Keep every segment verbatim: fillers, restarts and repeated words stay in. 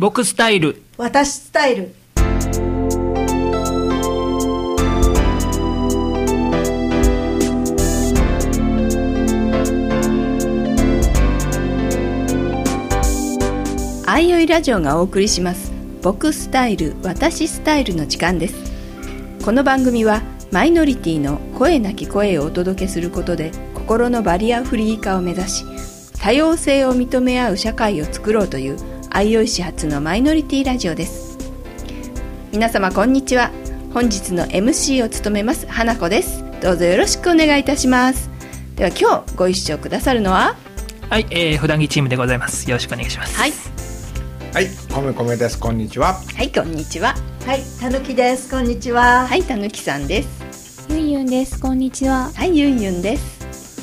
僕スタイル、 私スタイル。 あいおいラジオがお送りします僕スタイル私スタイルの時間です。この番組はマイノリティの声なき声をお届けすることで心のバリアフリー化を目指し、多様性を認め合う社会を作ろうというあいおい市発のマイノリティラジオです。皆様こんにちは。本日の エムシー を務めます花子です。どうぞよろしくお願いいたします。では今日ご一緒くださるのは、 はい、えー、普段着チームでございます。よろしくお願いします。 はいはい、こめこめです。こんにちは。 はい、こんにちは。 はい、たぬきです。こんにちは。 はい、たぬきさんです。 ゆんゆんです。こんにちは。 はい、ゆんゆんです。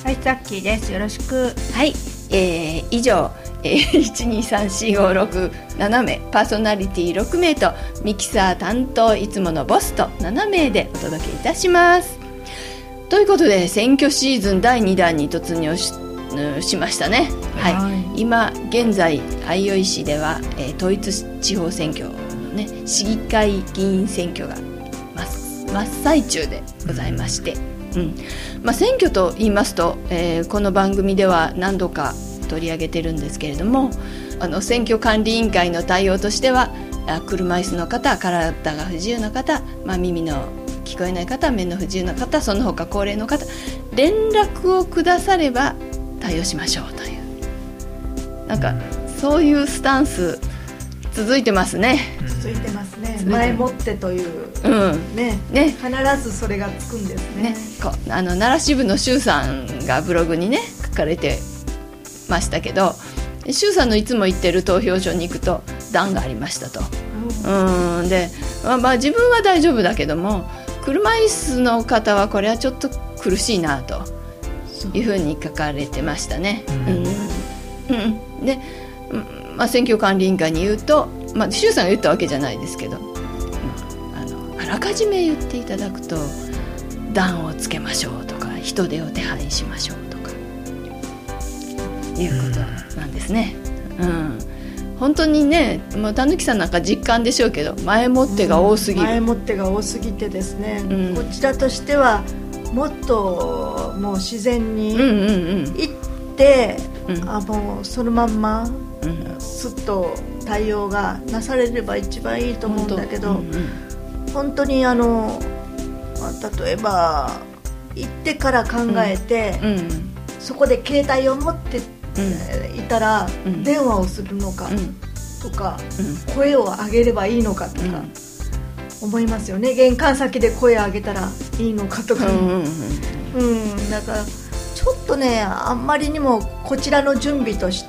はい、さっきーです。よろしく。 はい、えー、以上、えー、いちにさんしごろくななめい、パーソナリティろくめいとミキサー担当いつものボスとななめいでお届けいたします。ということで選挙シーズンだいにだんに突入 し, しましたね。はい、はい、今現在相生市では、えー、統一地方選挙のね市議会議員選挙が真, 真っ最中でございまして、うんまあ、選挙と言いますと、えー、この番組では何度か取り上げてるんですけれども、あの選挙管理委員会の対応としては車椅子の方、体が不自由な方、まあ、耳の聞こえない方、目の不自由な方、その他高齢の方、連絡をくだされば対応しましょうという、なんかそういうスタンス続いてますね。 続いてますね。前もってという、 うんねね、必ずそれがつくんですね。 ね、こうあの奈良支部の周さんがブログにね書かれてましたけど、周さんのいつも言ってる投票所に行くと段がありましたと、うん、で、まあ、まあ自分は大丈夫だけども車椅子の方はこれはちょっと苦しいなというふうに書かれてましたね。うんうんうん、で、まあ、選挙管理委員会に言うと、まあ、周さんが言ったわけじゃないですけど、あのあらかじめ言っていただくと段をつけましょうとか人手を手配しましょうとかいうことなんですね。うん、本当にね、もうたぬきさんなんか実感でしょうけど前もってが多すぎる、 うん、前もってが多すぎてですね、うん、こちらとしてはもっともう自然に行って、うんうんうん、あもうそのまんま、うん、すっと対応がなされれば一番いいと思うんだけど、本当、うんうん、本当にあの、まあ、例えば行ってから考えて、うんうん、そこで携帯を持っていたら電話をするのかとか、うん、声を上げればいいのかとか思いますよね。玄関先で声を上げたらいいのかとか、うんうんうん、だからちょっとねあんまりにもこちらの準備として、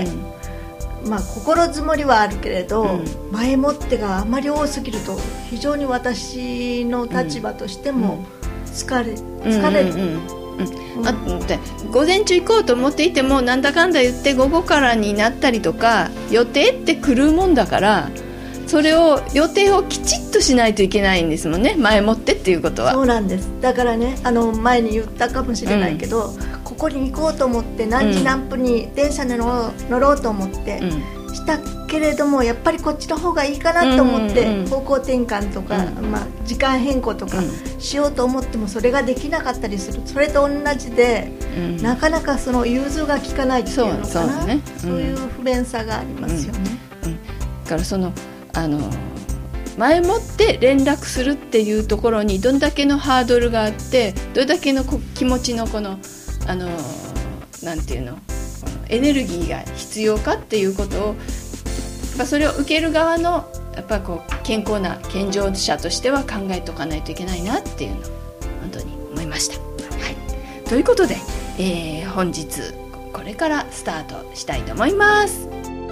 うんまあ、心づもりはあるけれど、うん、前もってがあんまり多すぎると非常に私の立場としても疲れ、疲れる、うんうんうんうん、あで午前中行こうと思っていてもなんだかんだ言って午後からになったりとか予定って来るもんだから、それを予定をきちっとしないといけないんですもんね、前もってっていうことは。そうなんです。だからね、あの前に言ったかもしれないけど、うん、ここに行こうと思って何時何分に電車に乗ろう、乗ろうと思って、うん、したけれどもやっぱりこっちの方がいいかなと思って、うんうんうん、方向転換とか、うんまあ、時間変更とかしようと思ってもそれができなかったりする。それと同じで、うん、なかなかその融通が利かないっていうのかな、そう、そうね、そういう不便さがありますよね。うんうん、だからそのあの前もって連絡するっていうところにどんだけのハードルがあって、どれだけの気持ちのこのあのなんていうのエネルギーが必要かっていうことを、やっぱそれを受ける側のやっぱこう健康な健常者としては考えておかないといけないなっていうのを本当に思いました。はい、ということで、えー、本日これからスタートしたいと思います。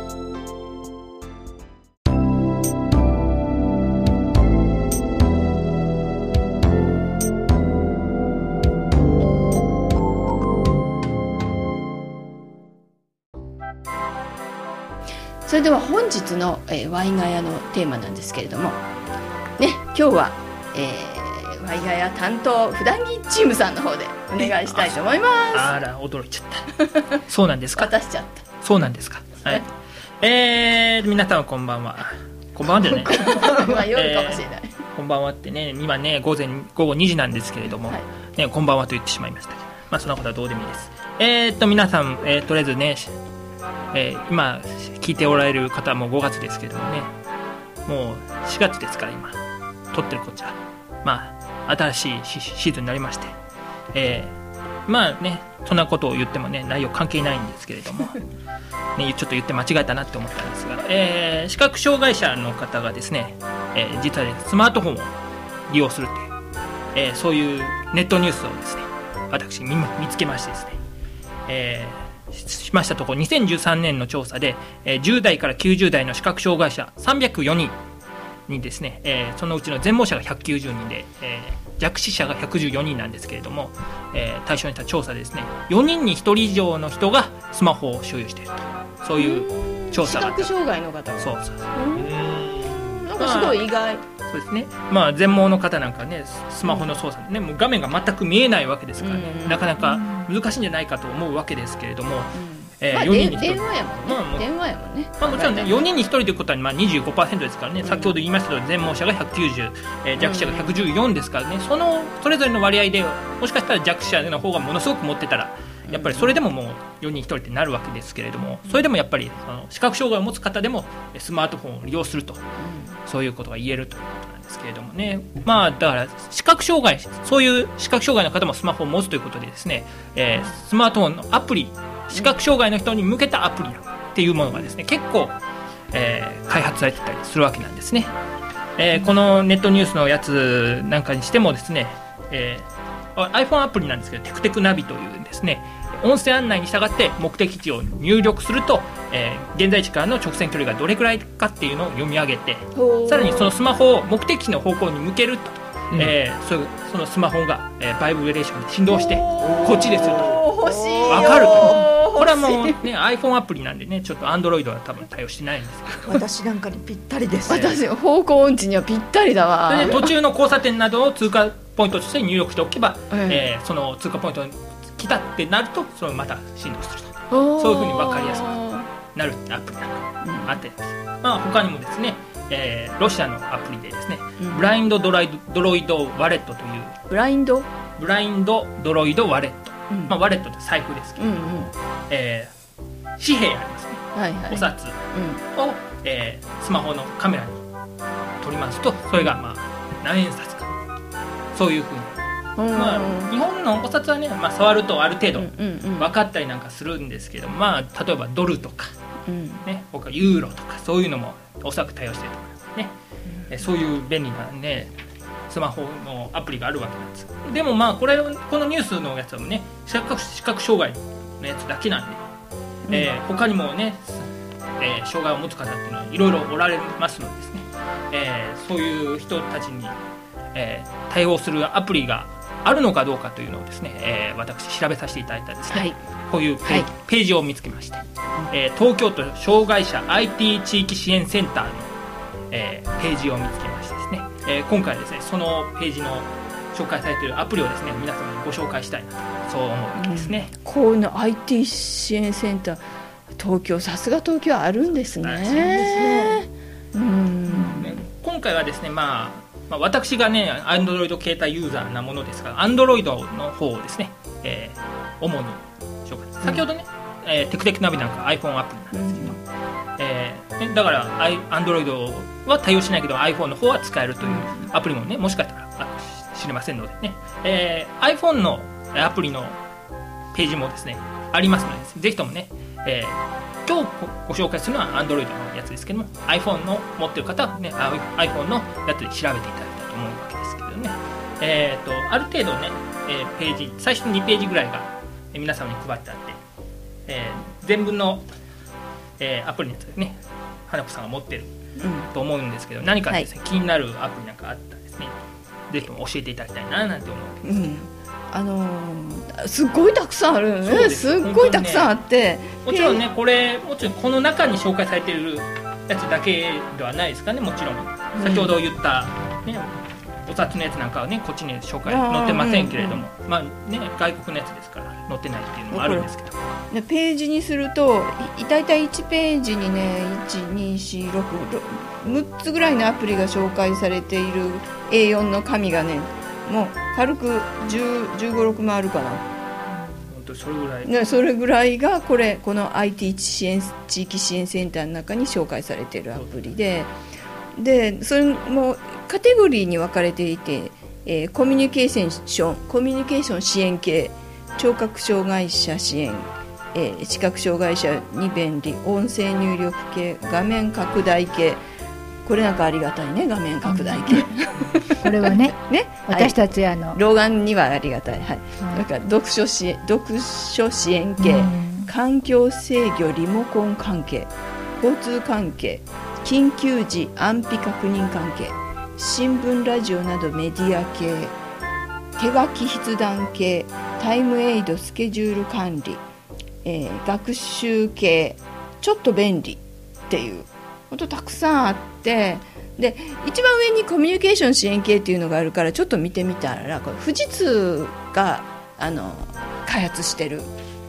それでは本日の、えー、ワイガヤのテーマなんですけれどもね、今日は、えー、ワイガヤ担当普段着チームさんの方でお願いしたいと思います。 あら驚いちゃったそうなんですか。 渡しちゃった。 そうなんですか。はい、 えー、皆さんこんばんは。こんばんはじゃないまあ夜かもしれない、 えー、こんばんはってね、今ね午前午後にじなんですけれども、はいね、こんばんはと言ってしまいましたけど、まあそんなことはどうでもいいです。えー、っと皆さん、えー、とりあえずね、えー、今聞いておられる方はもうごがつですけれどもね、もうしがつですから今撮ってるこっちは、まあ新しいシーズンになりまして、えー、まあねそんなことを言ってもね内容関係ないんですけれどもね、ちょっと言って間違えたなって思ったんですが、えー、視覚障害者の方がですね、えー、実は、ね、スマートフォンを利用するという、えー、そういうネットニュースをですね私 見, 見つけましてですね、えー、しましたところにせんじゅうさんねんの調査で、えー、じゅう代からきゅうじゅう代の視覚障害者さんびゃくよにんにですね、えー、そのうちの全盲者がひゃくきゅうじゅうにんで、えー、弱視者がひゃくじゅうよにんなんですけれども、えー、対象にした調査でですねよにんにひとり以上の人がスマホを所有していると、そういう調査があった。 視覚障害の方がそうそうそう、 なんかすごい意外、 まあ、そうですね、まあ、全盲の方なんかねスマホの操作でね、もう画面が全く見えないわけですからね、うん、なかなか難しいんじゃないかと思うわけですけれども、うんえーまあ、よにんにひとり電話やもんね、まあ、電話やもんね、 まあ、もちろんねよにんにひとりということはまあ にじゅうごパーセント ですからね、うん、先ほど言いましたとおり全盲者がひゃくきゅうじゅう、えー、弱視者がひゃくじゅうよんですからね、そのそれぞれの割合でもしかしたら弱視者の方がものすごく持ってたらやっぱりそれでももうよにんにひとりってなるわけですけれども、それでもやっぱりあの視覚障害を持つ方でもスマートフォンを利用すると、そういうことが言えるということなんですけれどもね、まあだから視覚障害そういう視覚障害の方もスマホを持つということでですね、えー、スマートフォンのアプリ視覚障害の人に向けたアプリっていうものがですね結構、えー、開発されてたりするわけなんですね、えー、このネットニュースのやつなんかにしてもですね、えー、iPhone アプリなんですけどテクテクナビというですね音声案内に従って目的地を入力すると、えー、現在地からの直線距離がどれくらいかっていうのを読み上げて、さらにそのスマホを目的地の方向に向けると、うんえー、そ, そのスマホが、えー、バイブレーションで振動してこっちですよと欲しいよ分かると。これはもう、ね、iPhone アプリなんでねちょっと Android は多分対応してないんですけど私なんかにぴったりです。 私方向音痴にはぴったりだわ。 で、ね、途中の交差点などを通過ポイントとして入力しておけば、うんえー、その通過ポイントに来たってなるとそれをまた振動すると、そういうふうに分かりやすくなるアプリなんかあって、うんまあ、他にもですね、えー、ロシアのアプリでですね、うん、ブラインドドライドドロイドワレットというブラインドブラインドドロイドワレット、うんまあ、ワレットって財布ですけど、うんうんえー、紙幣ありますね、はいはい、お札を、うんえー、スマホのカメラに撮りますとそれがまあ何円札かそういうふうにまあ、日本のお札はね、まあ、触るとある程度分かったりなんかするんですけど、まあ、例えばドルとか、うんね、僕はユーロとかそういうのもおそらく対応してると思いますね、うん、そういう便利な、ね、スマホのアプリがあるわけなんです。でもまあこれこのニュースのやつはね視覚、視覚障害のやつだけなんで、うんえー、他にもね、えー、障害を持つ方っていうのはいろいろおられますのでですね、えー、そういう人たちに、えー、対応するアプリがあるのかどうかというのをですね、えー、私調べさせていただいたですね、はい、こういうページ、はい、ページを見つけまして、えー、東京都障害者 アイティー 地域支援センターの、えー、ページを見つけましてですね、えー、今回ですねそのページの紹介されているアプリをですね皆様にご紹介したいなとそう思うわけですね、うん、 こういうの アイティー 支援センター東京さすが東京あるんですね。そうですね、うん、 ね今回はですねまあまあ、私がね Android 携帯ユーザーなものですから Android の方をですね、えー、主に紹介先ほどね、うんえー、テクテクナビなんか iPhone アプリなんですけど、うんえーね、だから Android は対応しないけど iPhone の方は使えるというアプリもねもしかしたらあ知りませんのでね、えー、iPhone のアプリのページもですねありますのでぜひともね、えー今日ご紹介するのは Android のやつですけども iPhone の持ってる方は、ね、iPhone のやつで調べていただきたいと思うわけですけどね、えー、とある程度ね、えー、ページ最初のにページぐらいが、えー、皆様に配ってあって、えー、全文の、えー、アプリのやつですね花子さんが持ってる、うん、と思うんですけど何かですね、はい、気になるアプリなんかあったらですねぜひとも教えていただきたいななんて思うわけです、うんあのー、すっごいたくさんあるよね。すっごいたくさんあって、 もちろんねこれもちろんこの中に紹介されているやつだけではないですかね。もちろん先ほど言った、ねうん、お札のやつなんかはねこっちに紹介載ってませんけれども、うんうんまあね外国のやつですから載ってないっていうのもあるんですけど、 でページにするとだいたいいちページにねいち、に、よん、ろく、むっつぐらいのアプリが紹介されている エーよん の紙がねもう軽くじゅう、じゅうご、ろくまいあるかな。 本当それぐらい、 ね、それぐらいがこれこの アイティー 支援地域支援センターの中に紹介されているアプリで、でそれもカテゴリーに分かれていて、えー、コミュニケーションコミュニケーション支援系、聴覚障害者支援、えー、視覚障害者に便利、音声入力系、画面拡大系、これなんかありがたいね、画面拡大系、うん、 これはねね私たちあの、 はい、老眼にはありがたい、はい、うん、だから読書支援、読書支援系、うん、環境制御リモコン関係、交通関係、緊急時安否確認関係、新聞ラジオなどメディア系、手書き筆談系、タイムエイドスケジュール管理、えー、学習系、ちょっと便利っていうことたくさんあって、で一番上にコミュニケーション支援系っていうのがあるからちょっと見てみたら、これ富士通があの開発してる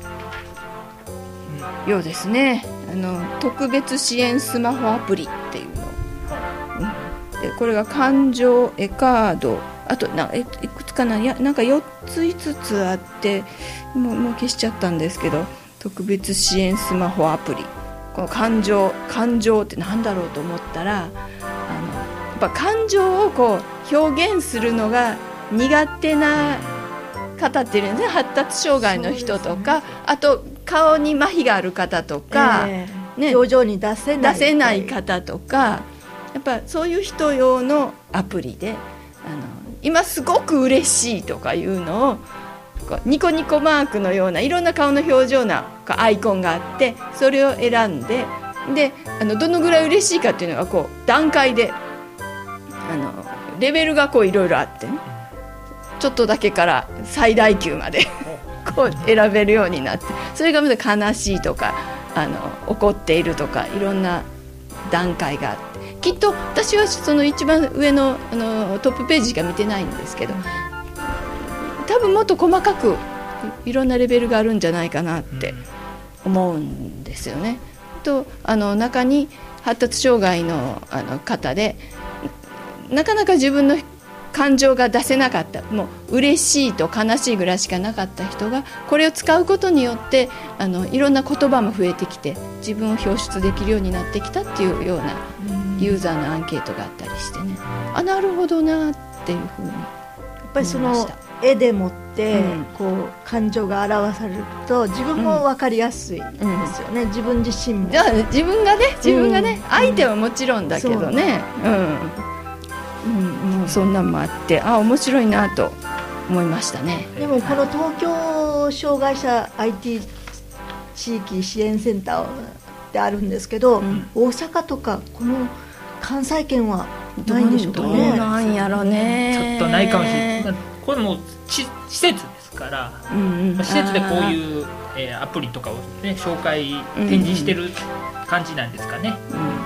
ようですね。あの特別支援スマホアプリっていうの、うん、でこれが感情エカード、あとな い, いくつかな、やなんかよっついつつあってもう、もう消しちゃったんですけど、特別支援スマホアプリ、この感情感情ってなんだろうと思ったら、あのやっぱ感情をこう表現するのが苦手な方っているんですね。発達障害の人とか、ね、あと顔に麻痺がある方とか、 えーね、表情に出せない、 出せない方とか、やっぱそういう人用のアプリで、あの今すごく嬉しいとかいうのをこうニコニコマークのようないろんな顔の表情なアイコンがあって、それを選んで、であのどのぐらい嬉しいかっていうのがこう段階であのレベルがこういろいろあって、ね、ちょっとだけから最大級までこう選べるようになって、それがまた悲しいとかあの怒っているとかいろんな段階があって、きっと私はその一番上 の, あのトップページしか見てないんですけど、多分もっと細かくいろんなレベルがあるんじゃないかなって思うんですよね。とあの中に発達障害 の, あの方でなかなか自分の感情が出せなかった、もう嬉しいと悲しいぐらいしかなかった人がこれを使うことによってあのいろんな言葉も増えてきて自分を表出できるようになってきたっていうようなユーザーのアンケートがあったりしてね、あなるほどなっていうふうにやっぱりその絵でもってこう感情が表されると自分も分かりやすいですよね、うん、自分自身も。 じゃあ自分がね自分がね、うん、相手はもちろんだけどね、うんうん、もうそんなんもあって、あ面白いなと思いましたね。 でもこの東京障害者 アイティー 地域支援センターってあるんですけど、うん、大阪とかこの関西圏はないんでしょうかね。 どうなんやろね、 ちょっとないかもしれない。これも施設ですから、うんうん、施設でこういう、えー、アプリとかを、ね、紹介展示してる感じなんですかね、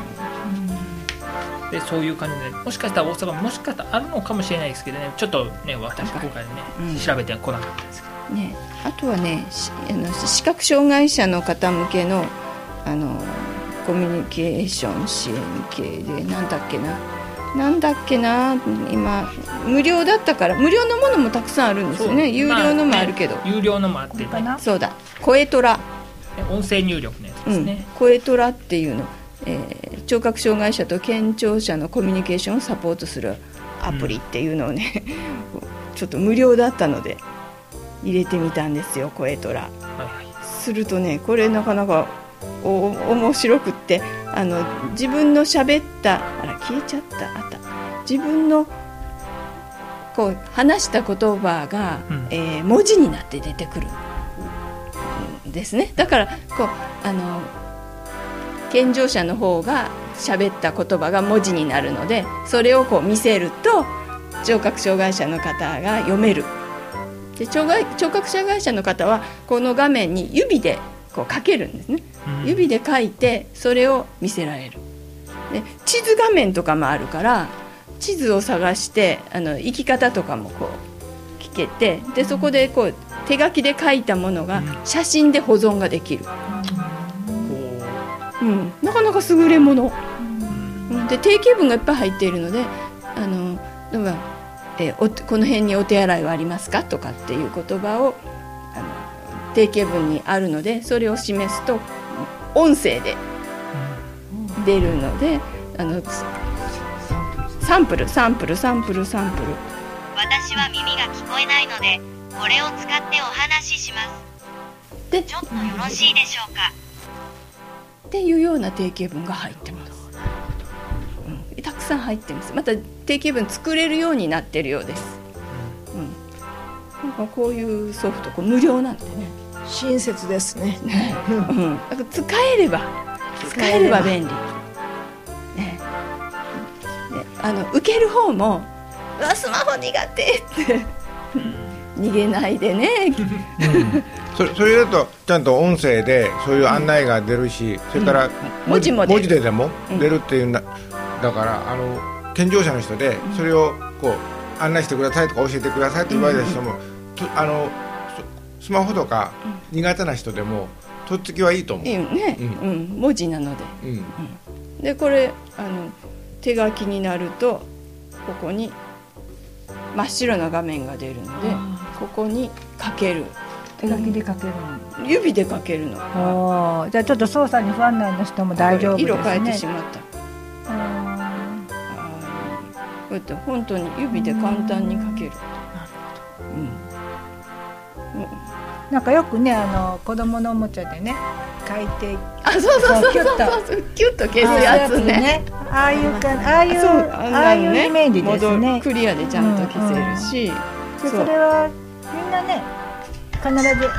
うんうん、でそういう感じでもしかしたら大阪ももしかしたらあるのかもしれないですけどね、ちょっとね私今回ね、うん、調べてはこなかったですけど、 ね、あとはねあの視覚障害者の方向けの、あのコミュニケーション支援系でなんだっけななんだっけな今無料だったから無料のものもたくさんあるんですよね。有料のもあるけど、まあね、有料のもあってね、 そうだ声トラ音声入力のやつですね、 うん、声トラっていうの、えー、聴覚障害者と健聴者のコミュニケーションをサポートするアプリっていうのをね、うん、ちょっと無料だったので入れてみたんですよ、声トラ、はいはい、するとねこれなかなかお面白くって、あの自分の喋ったあら消えちゃったあった自分のこう話した言葉が、うんえー、文字になって出てくるんですね。だからこうあの健常者の方が喋った言葉が文字になるので、それをこう見せると聴覚障害者の方が読める。で 聴, 害聴覚障害者の方はこの画面に指でこう書けるんですね、うん、指で書いてそれを見せられる。で地図画面とかもあるから地図を探してあの行き方とかもこう聞けて、でそこでこう手書きで書いたものが写真で保存ができる、うん、なかなか優れもの、うん、で定型文がいっぱい入っているので、あのだからえー、おこの辺にお手洗いはありますかとかっていう言葉をあの定型文にあるので、それを示すと音声で出るので、あのサンプルサンプルサンプルサンプル私は耳が聞こえないのでこれを使ってお話ししますでちょっとよろしいでしょうかっていうような定型文が入ってます、うん、たくさん入ってます。また定型文作れるようになってるようです、うん、なんかこういうソフトこう無料なんでね、 親切ですね、 うん、だから使えれば使えれば便利、ね、ね、あの受ける方もうわスマホ苦手って逃げないでね、 うんそれ、それだとちゃんと音声でそういう案内が出るし、うん、それから文字、 文字も出る、 文字ででも出るっていうんだ、うん、だからあの健常者の人でそれをこう案内してくださいとか教えてくださいって言われた人も、うん、あのスマホとか苦手な人でもとっつきはいいと思う、いいね、うんうん、文字なので、うんうん、でこれあの手書きになるとここに真っ白な画面が出るのでここに書ける、 手書きで書けるの、 指で書けるの。 あじゃあちょっと操作に不安な人も大丈夫ですね。 色変えてしまった。こうやって本当に指で簡単に書ける。 うんうん、なんかよくねあの子供のおもちゃでね書いて、 あそうそうそうそうそうキュッと消すやつね。 ああいうかああいうああいうイメージですね。 クリアでちゃんと消せるし、 うんうん、それはみんなね必ず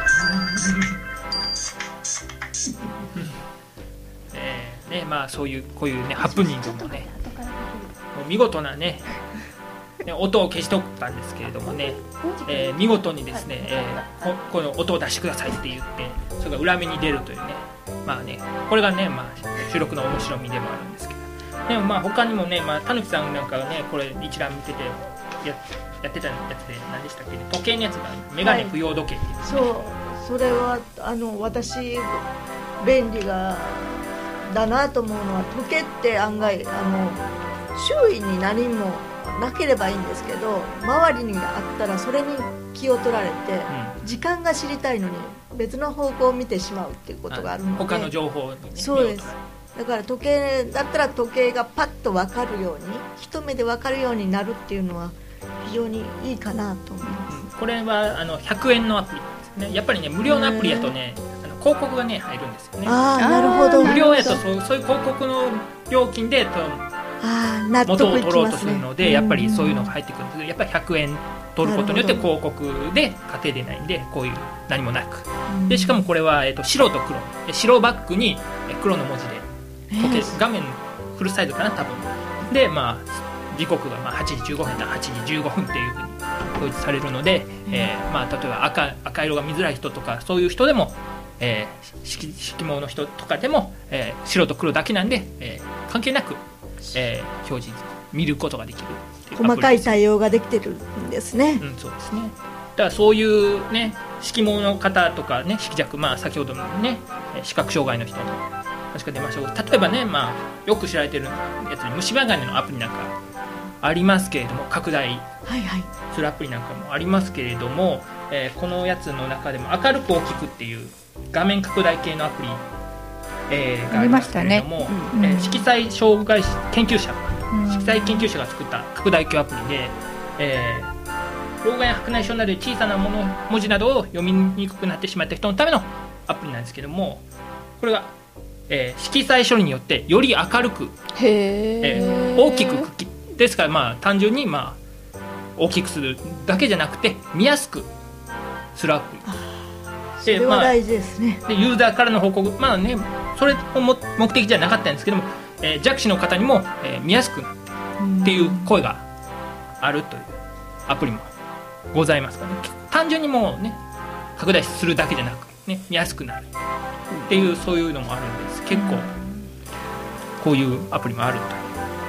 えーねまあ、そういうこういうねハプニングもねもう見事なね音を消し取ったんですけれどもね、えー、見事にですね、えー、こ, この音を出してくださいって言ってそれが裏目に出るというね、まあねこれがね、まあ、収録の面白みでもあるんですけど、でもまあ他にもね、まあ、たぬきさんなんかがねこれ一覧見てて や, やってたやつで何でしたっけ、ね、時計のやつがメガネ不要時計っていう、ね、はい、 そうそれはあの私便利がだなと思うのは時計って案外あの周囲に何もなければいいんですけど周りにあったらそれに気を取られて、うん、時間が知りたいのに別の方向を見てしまうっていうことがあるので、 他の情報に、ね、 そうです。だから時計だったら時計がパッと分かるように一目で分かるようになるっていうのは非常にいいかなと思います、うん、 これはあのひゃくえんのアプリですね。やっぱりね無料のアプリやとねあの広告がね入るんですよね。 ああなるほど。 無料やとそうそういう広告の料金でとあ納得いきますね、元を取ろうとするのでやっぱりそういうのが入ってくるんですけど、やっぱりひゃくえん取ることによって広告で稼いでないんでこういう何もなくで、しかもこれは、えー、と白と黒白バックに黒の文字で時計画面フルサイズかな多分で、まあ、時刻がまあはちじじゅうごふんからはちじじゅうごふんっていうふうに表示されるので、えーまあ、例えば 赤, 赤色が見づらい人とかそういう人でも、えー、色, 色盲の人とかでも、えー、白と黒だけなんで、えー、関係なく、えー、表示見ることができるっていう、 細かい対応ができてるんですね、 うん、そうですね。だからそういうね色盲の方とかね色弱、まあ、先ほどのね視覚障害の人の確か出ましょう。例えばね、まあ、よく知られてるやつに虫歯ガネのアプリなんかありますけれども拡大するアプリなんかもありますけれども、はいはい、えー、このやつの中でも明るく大きくっていう画面拡大系のアプリ、えー、がありますけれども、うんえー、色彩障害研究者、うん、色彩研究者が作った拡大鏡アプリで、えー、老眼や白内障などで小さなもの文字などを読みにくくなってしまった人のためのアプリなんですけども、これがえー、色彩処理によってより明るく、えー、大きくですから、まあ、単純に、まあ、大きくするだけじゃなくて見やすくするアプリそれは大事ですね。 まあ、でユーザーからの報告、まあね、それも目的じゃなかったんですけども、えー、弱視の方にも、えー、見やすくなってっていう声があるというアプリもございますからね。単純にもうね拡大するだけじゃなく、ね、見やすくなるっていうそういうのもあるんです。結構こういうアプリもある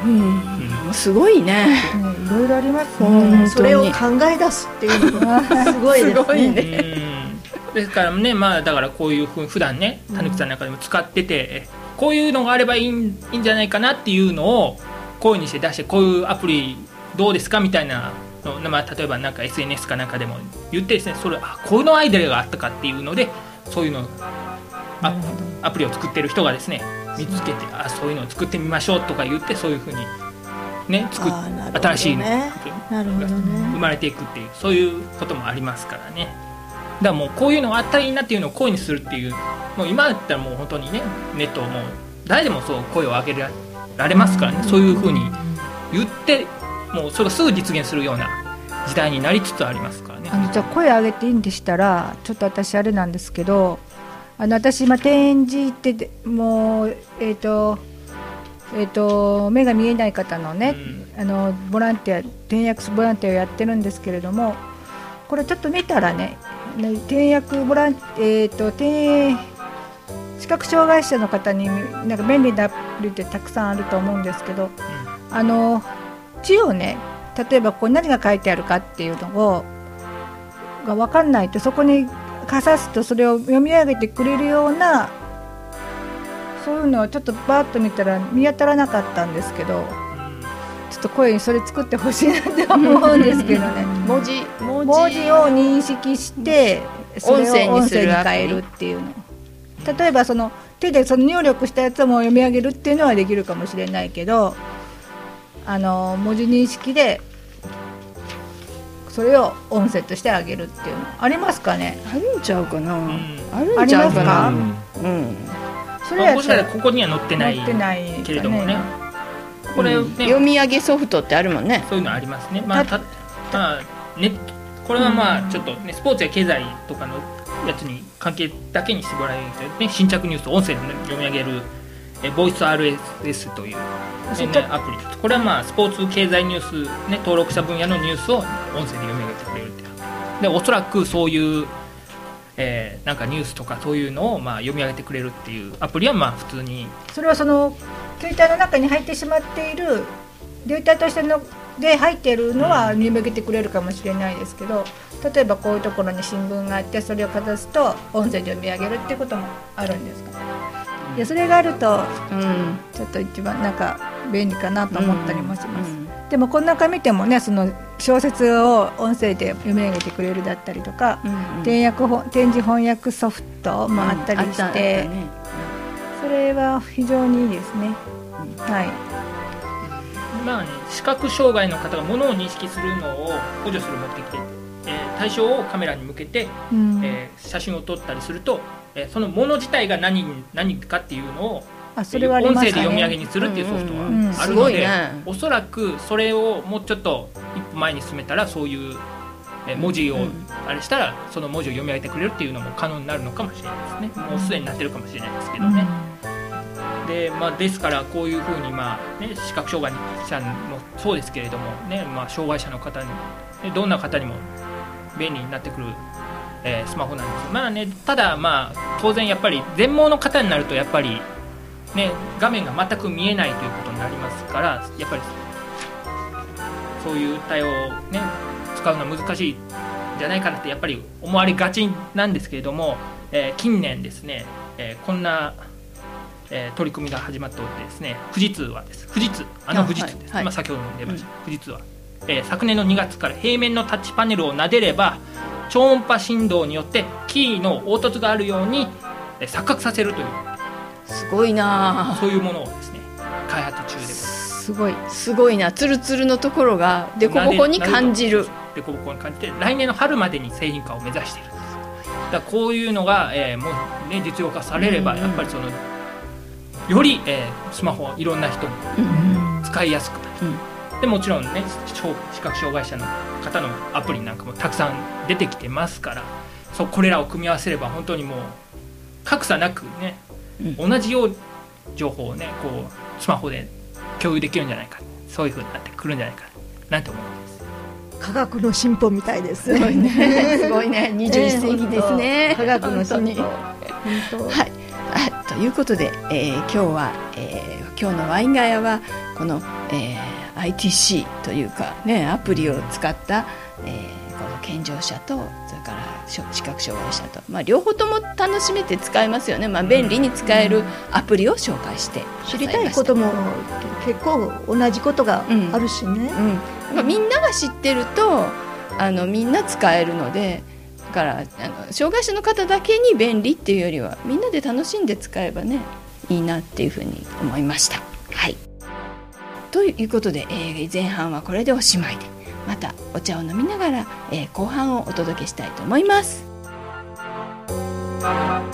うんうん、すごいね、 いろいろありますね。 それを考え出すっていうのがすごいですね。すごいね。 うん、ですからね、まあだからこういうふうに普段ね、たぬきさんの中でも使ってて、うん、こういうのがあればいいん、いいんじゃないかなっていうのを声にして出して、こういうアプリどうですかみたいなの、まあ、例えばなんか エスエヌエス かなんかでも言ってですね、それあこのアイデアがあったかっていうので、そういうのア, アプリを作ってる人がですね見つけて、あそういうのを作ってみましょうとか言って、そういうふうにね作っ、ね、新しいアプリが生まれていくっていう、そういうこともありますからね。だからもうこういうのがあったらいいなっていうのを声にするっていう、もう今だったらもう本当にね、ネットもう誰でもそう声を上げられますからね、そういうふうに言ってもうそれがすぐ実現するような時代になりつつありますからね。 あのじゃあ声上げていいんでしたら、ちょっと私あれなんですけど、あの私今展示ってもうえっ、ー、とえっ、ー、と目が見えない方のね、うん、あのボランティア転訳ボランティアをやってるんですけれども、これちょっと見たらね、転訳ボランえっ、ー、と転視覚障害者の方になんか便利なアプリってたくさんあると思うんですけど、うん、あの字をね、例えばここに何が書いてあるかっていうのをが分かんないと、そこにかざすとそれを読み上げてくれるような、そういうのをちょっとバーッと見たら見当たらなかったんですけど、ちょっと声にそれ作ってほしいなって思うんですけどね。 文字、文字、 文字を認識してそれを音声に変えるっていうの。例えばその手でその入力したやつをも読み上げるっていうのはできるかもしれないけど、あの文字認識でそれを音声としてあげるっていうのありますかね。 あるんちゃうかな、うん、 あるんちゃうかな、うんうん、それはここには載ってないけれどもね、 これ、ね、うん、読み上げソフトってあるもんね。 そういうのありますね。まあたまあね、これはまあちょっとね、スポーツや経済とかのやつに関係だけにしてもらえると、ね、新着ニュースを音声で読み上げるえボイス アールエス という、ね、アプリです。これはまあスポーツ経済ニュース、ね、登録した分野のニュースを音声で読み上げてくれるっていうで、おそらくそういう、えー、なんかニュースとかそういうのをまあ読み上げてくれるっていうアプリはまあ普通に、 それはその携帯の中に入ってしまっているデータとしてので入っているのは読み上げてくれるかもしれないですけど、例えばこういうところに新聞があってそれをかざすと音声で読み上げるっていうこともあるんですか。いやそれがあると、うん、ちょっと一番なんか便利かなと思ったりもします、うんうん、でもこの中見てもね、その小説を音声で読み上げてくれるだったりとか、うんうん、転訳展示翻訳ソフトもあったりして、うんね、それは非常にいいですね、うん、はい。 まあね、視覚障害の方が物を認識するのを補助する目的で、えー、対象をカメラに向けて、うんえー、写真を撮ったりすると、えー、その物自体が 何, 何かっていうのをあそれはありますね、音声で読み上げにするっていうソフトはあるので、おそらくそれをもうちょっと一歩前に進めたら、そういう文字をあれしたらその文字を読み上げてくれるっていうのも可能になるのかもしれないですね。もうすでになってるかもしれないですけどね、うんでまあ、ですからこういうふうに、まあね、視覚障害者もそうですけれども、ねまあ、障害者の方にもどんな方にも便利になってくるえー、スマホなんです。まあね、ただまあ当然やっぱり全盲の方になるとやっぱりね画面が全く見えないということになりますから、やっぱりそういう対応をね使うのは難しいんじゃないかなってやっぱり思われがちなんですけれども、えー、近年ですね、えー、こんな、えー、取り組みが始まっておってですね、富士通はです富士通あの富士通です、はいはい、まあ、先ほども出ました、うん、富士通は、えー、昨年のにがつから平面のタッチパネルを撫でれば超音波振動によってキーの凹凸があるように錯覚させるという、 すごいな、 そういうものをですね開発中でございます。 すごいすごいな、ツルツルのところがデコボコに感じる、 デコボコに感じて来年の春までに製品化を目指している。だからこういうのが、えーもうね、実用化されれば、うんうん、やっぱりそのより、えー、スマホはいろんな人に使いやすくなる、うんうんでもちろんね視覚障害者の方のアプリなんかもたくさん出てきてますから、そうこれらを組み合わせれば本当にもう格差なくね、うん、同じよう情報をねこうスマホで共有できるんじゃないか、そういう風になってくるんじゃないかなんて思います。 科学の進歩みたいです。 すごいね、すごいね、にじゅういっ世紀ですね、 科学の進歩。 本当はい、ということで、えー、今日は、えー、今日のワインガヤはこの、 えー、アイティーシー というか、ね、アプリを使った、えー、この健常者とそれから視覚障害者と、まあ、両方とも楽しめて使えますよね、まあ、便利に使えるアプリを紹介して知りたいことも結構同じことがあるしね、うんうん、みんなが知ってるとあのみんな使えるので、だからあの障害者の方だけに便利っていうよりはみんなで楽しんで使えばねいいなっていうふうに思いました。はい、ということで、えー、前半はこれでおしまいで、またお茶を飲みながら、えー、後半をお届けしたいと思います。